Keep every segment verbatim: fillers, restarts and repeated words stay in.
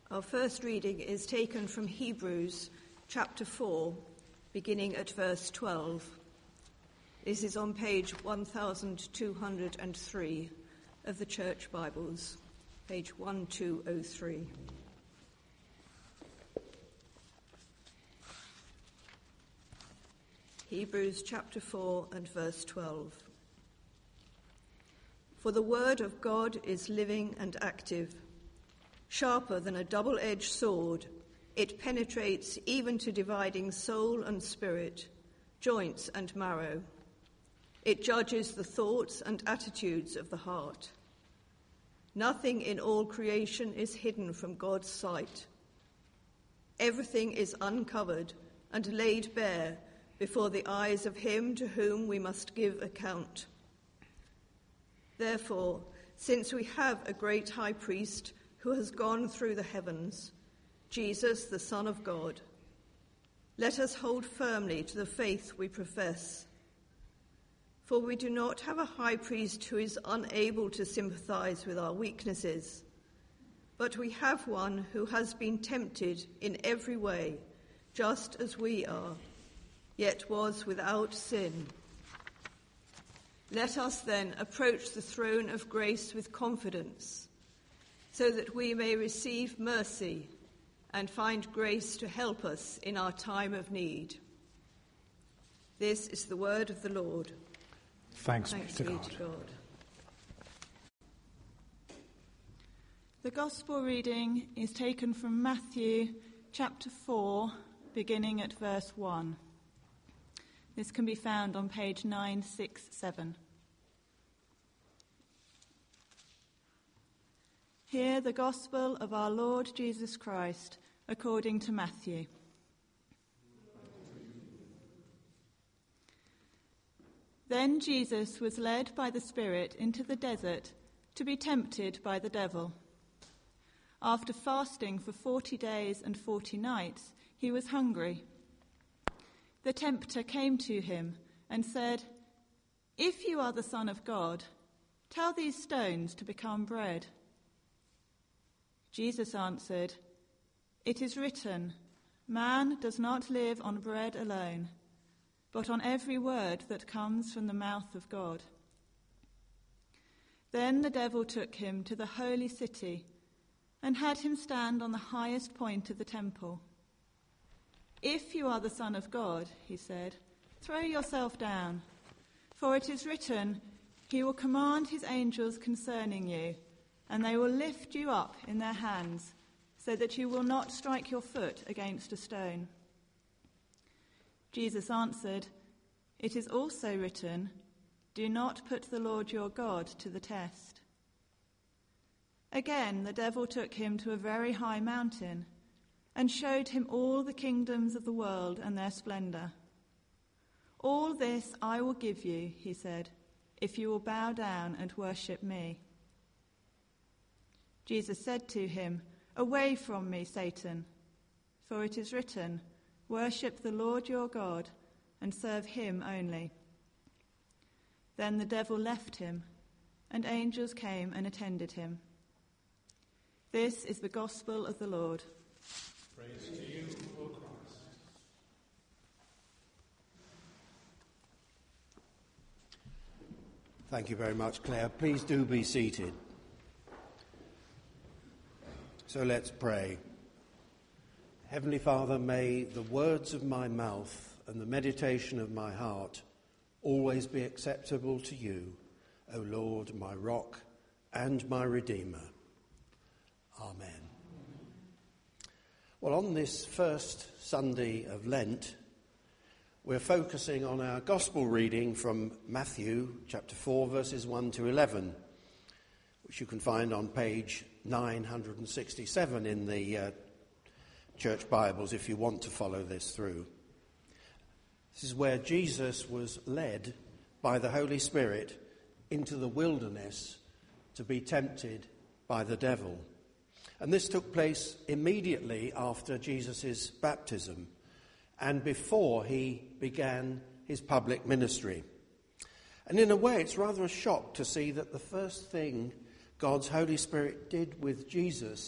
Our first reading is taken from Hebrews chapter four, beginning at verse twelve. This is on page one thousand two hundred three of the Church Bibles, page twelve oh three. Hebrews chapter four and verse twelve. For the word of God is living and active, sharper than a double-edged sword. It penetrates even to dividing soul and spirit, joints and marrow. It judges the thoughts and attitudes of the heart. Nothing in all creation is hidden from God's sight. Everything is uncovered and laid bare before the eyes of him to whom we must give account. Therefore, since we have a great high priest who has gone through the heavens, Jesus, the Son of God, let us hold firmly to the faith we profess. For we do not have a high priest who is unable to sympathize with our weaknesses, but we have one who has been tempted in every way, just as we are, yet was without sin. Let us then approach the throne of grace with confidence, so that we may receive mercy and find grace to help us in our time of need. This is the word of the Lord. Thanks, Thanks be to be God. to God. The Gospel reading is taken from Matthew chapter four, beginning at verse one. This can be found on page nine sixty-seven. Hear the Gospel of our Lord Jesus Christ according to Matthew. Then Jesus was led by the Spirit into the desert to be tempted by the devil. After fasting for forty days and forty nights, he was hungry. The tempter came to him and said, "If you are the Son of God, tell these stones to become bread." Jesus answered, "It is written, man does not live on bread alone, but on every word that comes from the mouth of God." Then the devil took him to the holy city and had him stand on the highest point of the temple. "If you are the Son of God," he said, "throw yourself down, for it is written, he will command his angels concerning you, and they will lift you up in their hands, so that you will not strike your foot against a stone." Jesus answered, "It is also written, do not put the Lord your God to the test." Again, the devil took him to a very high mountain and showed him all the kingdoms of the world and their splendor. "All this I will give you," he said, "if you will bow down and worship me." Jesus said to him, "Away from me, Satan, for it is written, worship the Lord your God and serve him only." Then the devil left him, and angels came and attended him. This is the gospel of the Lord. Praise to you, O Christ. Thank you very much, Claire. Please do be seated. So let's pray. Heavenly Father, may the words of my mouth and the meditation of my heart always be acceptable to you, O Lord, my rock and my Redeemer. Amen. Well, on this first Sunday of Lent, we're focusing on our Gospel reading from Matthew chapter four, verses one to eleven, which you can find on page nine sixty-seven in the uh, Church Bibles if you want to follow this through. This is where Jesus was led by the Holy Spirit into the wilderness to be tempted by the devil. And this took place immediately after Jesus' baptism and before he began his public ministry. And in a way, it's rather a shock to see that the first thing God's Holy Spirit did with Jesus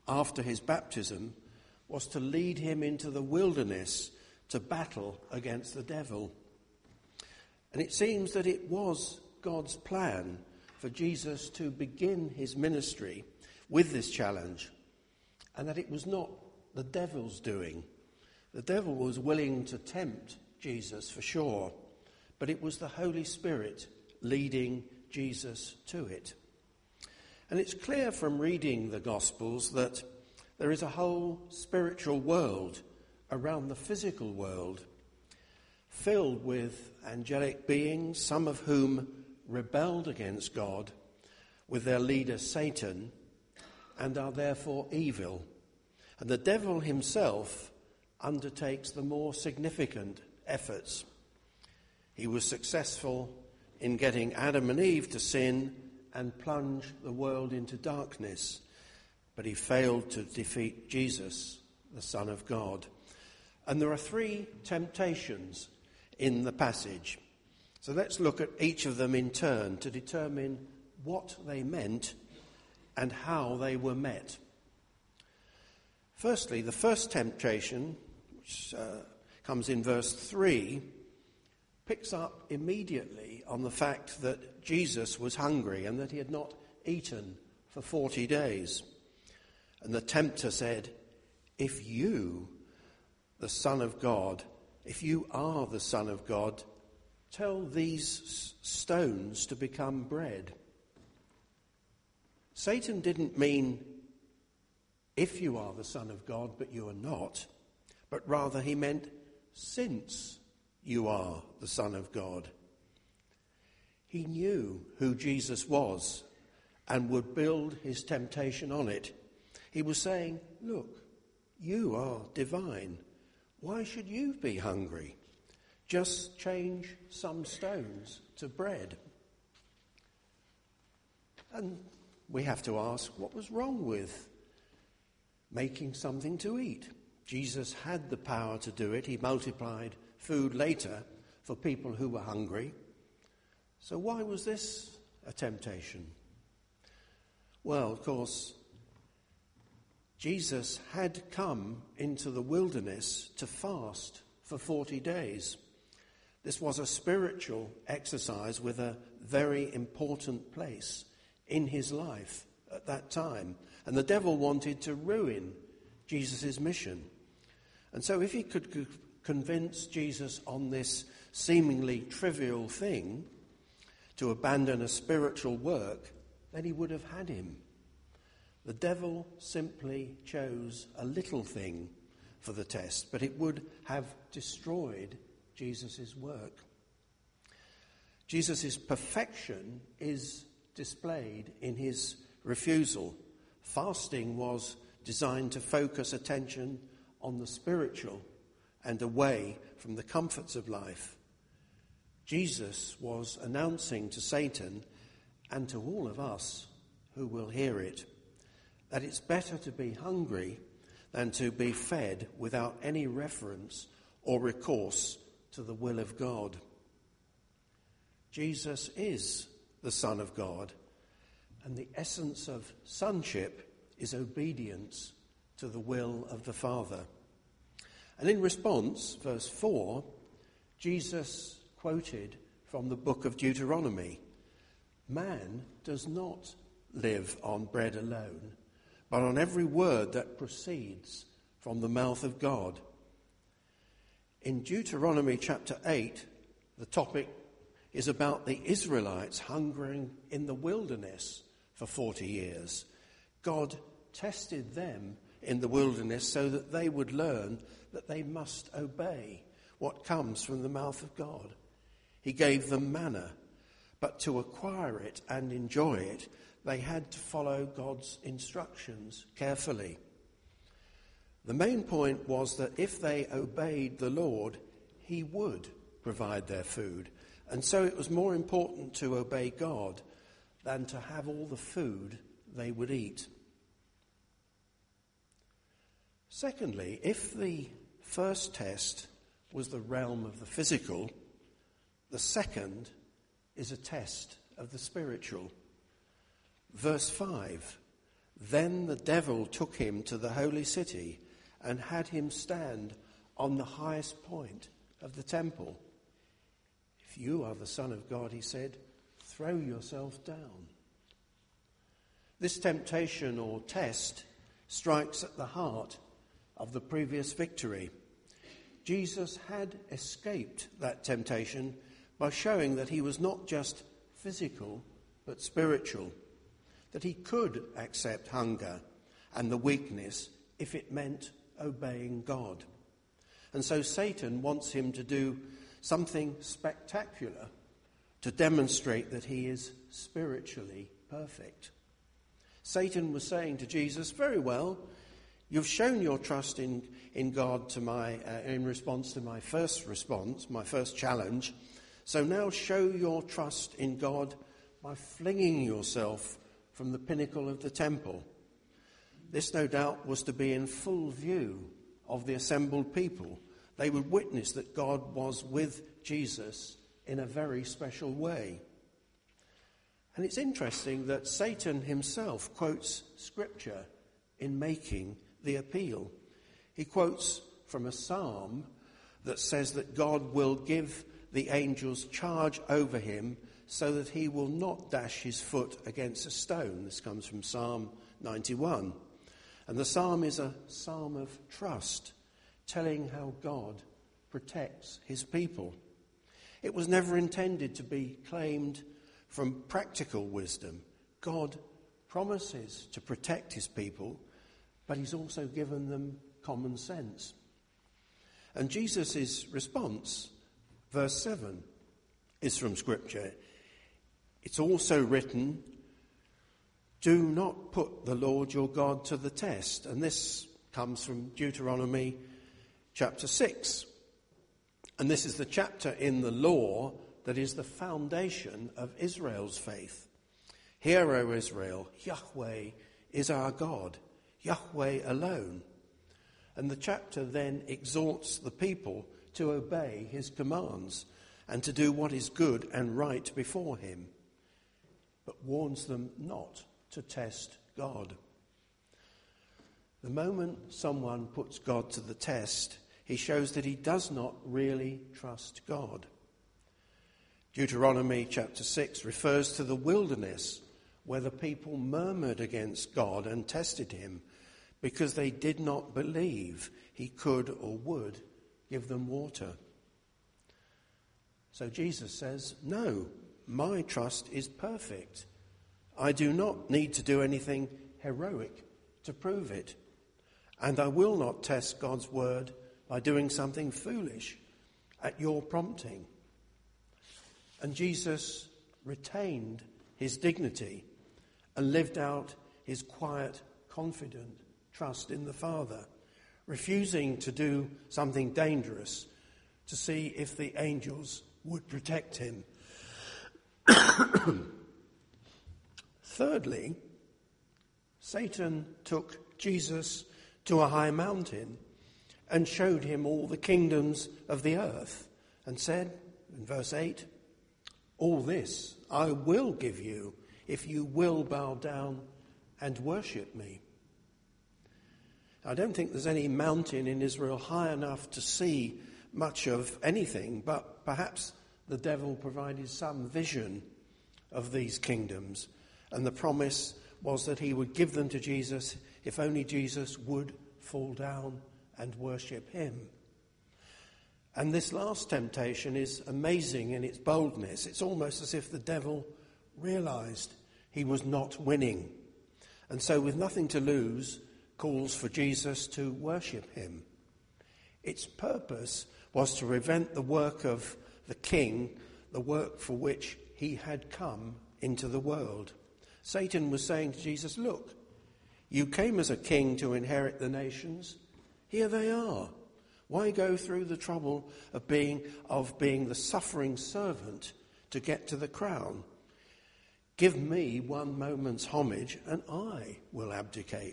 after his baptism was to lead him into the wilderness to battle against the devil. And it seems that it was God's plan for Jesus to begin his ministry with this challenge, and that it was not the devil's doing. The devil was willing to tempt Jesus for sure, but it was the Holy Spirit leading Jesus to it. And it's clear from reading the Gospels that there is a whole spiritual world around the physical world, filled with angelic beings, some of whom rebelled against God with their leader Satan and are therefore evil. And the devil himself undertakes the more significant efforts. He was successful in getting Adam and Eve to sin and plunge the world into darkness, but he failed to defeat Jesus, the Son of God. And there are three temptations in the passage. So let's look at each of them in turn to determine what they meant and how they were met. Firstly, the first temptation, which uh, comes in verse three, picks up immediately on the fact that Jesus was hungry and that he had not eaten for forty days. And the tempter said, "If you, the Son of God, if you are the Son of God, tell these stones to become bread." Satan didn't mean if you are the Son of God, but you are not, but rather he meant since you are the Son of God. He knew who Jesus was and would build his temptation on it. He was saying, look, you are divine. Why should you be hungry? Just change some stones to bread. And we have to ask, what was wrong with making something to eat? Jesus had the power to do it. He multiplied food later for people who were hungry. So why was this a temptation? Well, of course, Jesus had come into the wilderness to fast for forty days. This was a spiritual exercise with a very important place in his life at that time. And the devil wanted to ruin Jesus' mission. And so if he could c- convince Jesus on this seemingly trivial thing to abandon a spiritual work, then he would have had him. The devil simply chose a little thing for the test, but it would have destroyed Jesus' work. Jesus' perfection is displayed in his refusal. Fasting was designed to focus attention on the spiritual and away from the comforts of life. Jesus was announcing to Satan and to all of us who will hear it that it's better to be hungry than to be fed without any reference or recourse to the will of God. Jesus is the Son of God, and the essence of sonship is obedience to the will of the Father. And in response, verse four, Jesus quoted from the book of Deuteronomy, "Man does not live on bread alone, but on every word that proceeds from the mouth of God." In Deuteronomy chapter eight, the topic is about the Israelites hungering in the wilderness for forty years. God tested them in the wilderness so that they would learn that they must obey what comes from the mouth of God. He gave them manna, but to acquire it and enjoy it, they had to follow God's instructions carefully. The main point was that if they obeyed the Lord, he would provide their food. And so it was more important to obey God than to have all the food they would eat. Secondly, if the first test was the realm of the physical, the second is a test of the spiritual. Verse five, Then the devil took him to the holy city and had him stand on the highest point of the temple. If you are the Son of God, he said, throw yourself down. This temptation or test strikes at the heart of the previous victory. Jesus had escaped that temptation by showing that he was not just physical but spiritual, that he could accept hunger and the weakness if it meant obeying God. And so Satan wants him to do something spectacular to demonstrate that he is spiritually perfect. Satan was saying to Jesus, very well, you've shown your trust in, in God to my, uh, in response to my first response, my first challenge. So now show your trust in God by flinging yourself from the pinnacle of the temple. This, no doubt, was to be in full view of the assembled people. They would witness that God was with Jesus in a very special way. And it's interesting that Satan himself quotes Scripture in making the appeal. He quotes from a psalm that says that God will give the angels charge over him so that he will not dash his foot against a stone. This comes from Psalm ninety-one. And the psalm is a psalm of trust, telling how God protects his people. It was never intended to be claimed from practical wisdom. God promises to protect his people, but he's also given them common sense. And Jesus' response, verse seven, is from Scripture. It's also written, do not put the Lord your God to the test. And this comes from Deuteronomy chapter six. And this is the chapter in the law that is the foundation of Israel's faith. Hear, O Israel, Yahweh is our God, Yahweh alone. And the chapter then exhorts the people to obey his commands and to do what is good and right before him, but warns them not to test God. The moment someone puts God to the test, he shows that he does not really trust God. Deuteronomy chapter six refers to the wilderness where the people murmured against God and tested him because they did not believe he could or would give them water. So Jesus says, no, my trust is perfect. I do not need to do anything heroic to prove it. And I will not test God's word by doing something foolish at your prompting. And Jesus retained his dignity and lived out his quiet, confident trust in the Father, refusing to do something dangerous to see if the angels would protect him. Thirdly, Satan took Jesus to a high mountain and showed him all the kingdoms of the earth and said, in verse eight, all this I will give you if you will bow down and worship me. I don't think there's any mountain in Israel high enough to see much of anything, but perhaps the devil provided some vision of these kingdoms, and the promise was that he would give them to Jesus if only Jesus would fall down and worship him. And this last temptation is amazing in its boldness. It's almost as if the devil realized he was not winning, and so with nothing to lose, calls for Jesus to worship him. Its purpose was to prevent the work of the king, the work for which he had come into the world. Satan was saying to Jesus, look, you came as a king to inherit the nations. Here they are. Why go through the trouble of being of being the suffering servant to get to the crown? Give me one moment's homage and I will abdicate.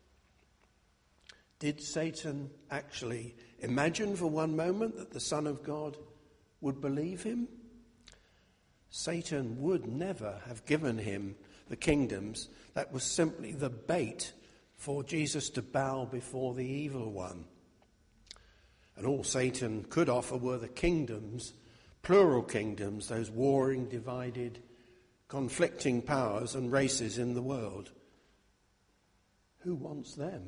Did Satan actually imagine for one moment that the Son of God would believe him? Satan would never have given him the kingdoms, that was simply the bait for Jesus to bow before the evil one. And all Satan could offer were the kingdoms, plural kingdoms, those warring, divided, conflicting powers and races in the world. Who wants them?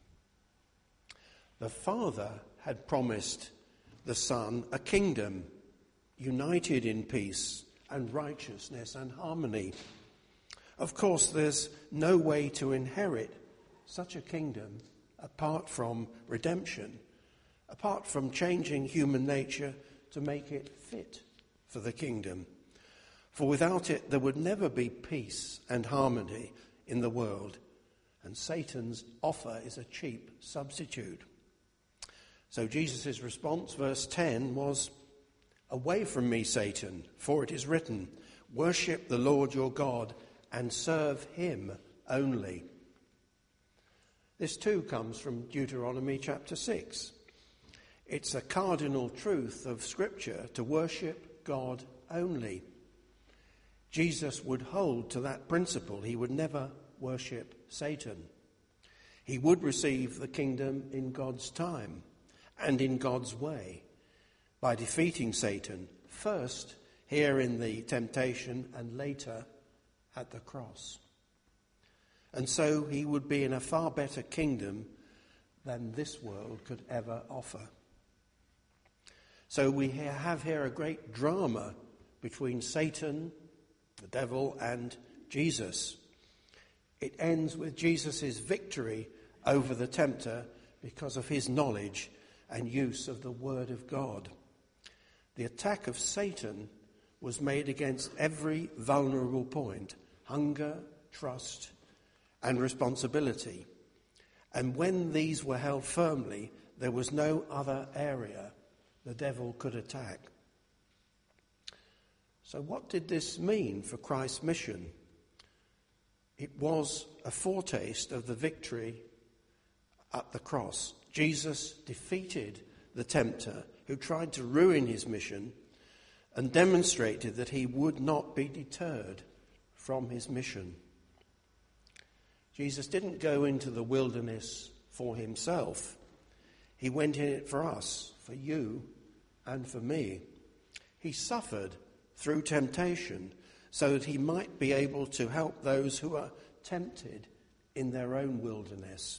The Father had promised the Son a kingdom united in peace and righteousness and harmony. Of course, there's no way to inherit such a kingdom apart from redemption, apart from changing human nature to make it fit for the kingdom. For without it, there would never be peace and harmony in the world, and Satan's offer is a cheap substitute. So Jesus' response, verse ten, was, "Away from me, Satan, for it is written, worship the Lord your God and serve him only." This too comes from Deuteronomy chapter six. It's a cardinal truth of Scripture to worship God only. Jesus would hold to that principle. He would never worship Satan. He would receive the kingdom in God's time and in God's way by defeating Satan, first here in the temptation and later at the cross. And so he would be in a far better kingdom than this world could ever offer. So we have here a great drama between Satan, the devil, and Jesus. It ends with Jesus' victory over the tempter because of his knowledge and use of the Word of God. The attack of Satan was made against every vulnerable point: hunger, trust, and responsibility. And when these were held firmly, there was no other area the devil could attack. So what did this mean for Christ's mission? It was a foretaste of the victory at the cross. Jesus defeated the tempter who tried to ruin his mission and demonstrated that he would not be deterred from his mission. Jesus didn't go into the wilderness for himself. He went in it for us, for you and for me. He suffered through temptation so that he might be able to help those who are tempted in their own wilderness.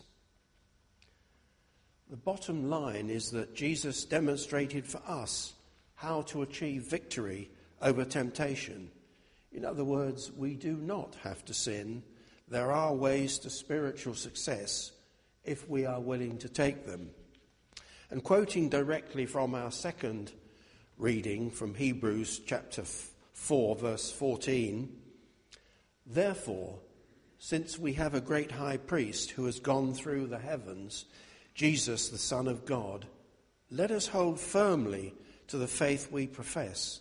The bottom line is that Jesus demonstrated for us how to achieve victory over temptation. In other words, we do not have to sin. There are ways to spiritual success if we are willing to take them. And quoting directly from our second reading from Hebrews chapter four, verse fourteen, "Therefore, since we have a great high priest who has gone through the heavens, Jesus, the Son of God, let us hold firmly to the faith we profess.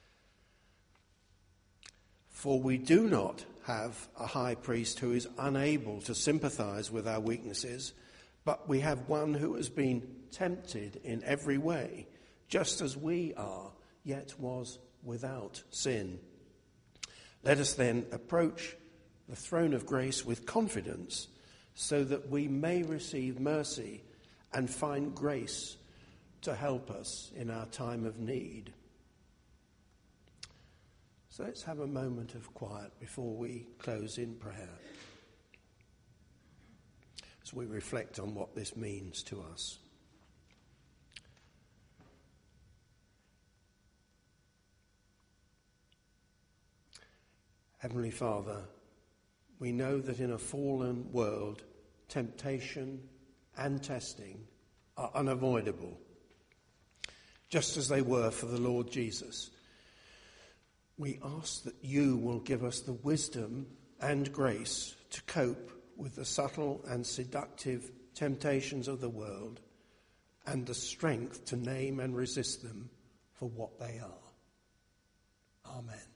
For we do not have a high priest who is unable to sympathize with our weaknesses, but we have one who has been tempted in every way, just as we are, yet was without sin. Let us then approach the throne of grace with confidence, so that we may receive mercy and find grace to help us in our time of need." So let's have a moment of quiet before we close in prayer, as we reflect on what this means to us. Heavenly Father, we know that in a fallen world, temptation and testing are unavoidable, just as they were for the Lord Jesus. We ask that you will give us the wisdom and grace to cope with the subtle and seductive temptations of the world, and the strength to name and resist them for what they are. Amen.